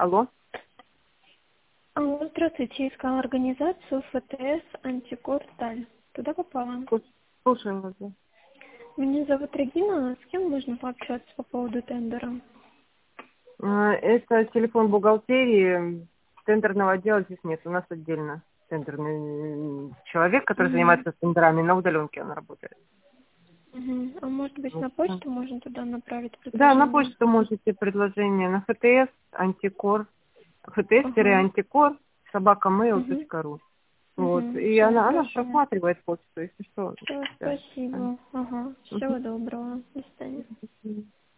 Алло. Алло, здравствуйте. Искала организацию ФТС «Антикор Сталь». Туда попала. Слушаем вас. Да. Меня зовут Регина. С кем можно пообщаться по поводу тендера? Это телефон бухгалтерии. Тендерного отдела здесь нет. У нас отдельно тендерный человек, который Угу. занимается тендерами. На удаленке он работает. Угу. А может быть, на почту можно туда направить Да, на предложение? почту можете предложение на ФТС, антикор, Ага. ftс-антикор, Угу. собакамейл.ру. Вот. Угу. И Все, она хорошо. просматривает почту, если что. Все, Да. спасибо. Ага. Всего доброго. До свидания. Мгм.